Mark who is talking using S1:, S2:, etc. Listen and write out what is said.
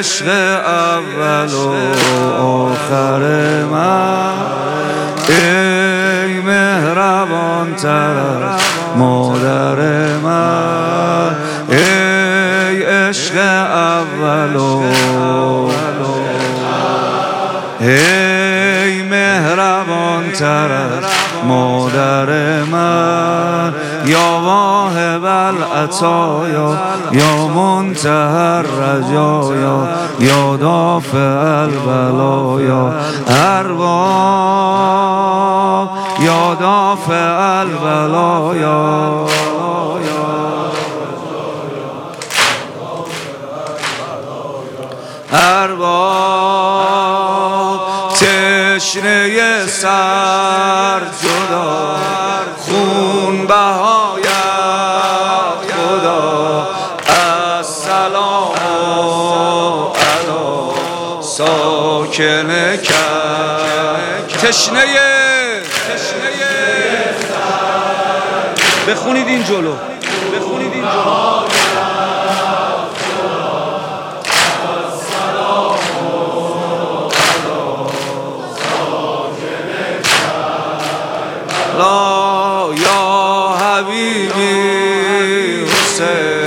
S1: عشق اول و آخر من، ای مهربان تر از مادر من، ای عشق اول و ای مهربان تر از مادر من، یا واهب العطایا یا منتهی الرجایا یا دافع البلایا ارباب یا دافع البلایا ارباب تشنه سر جدا خون بهای خدا السلام علی ساکن کرد. تشنه بخونید این جلو، بخونید این جلو. لا یا حبیبی حسین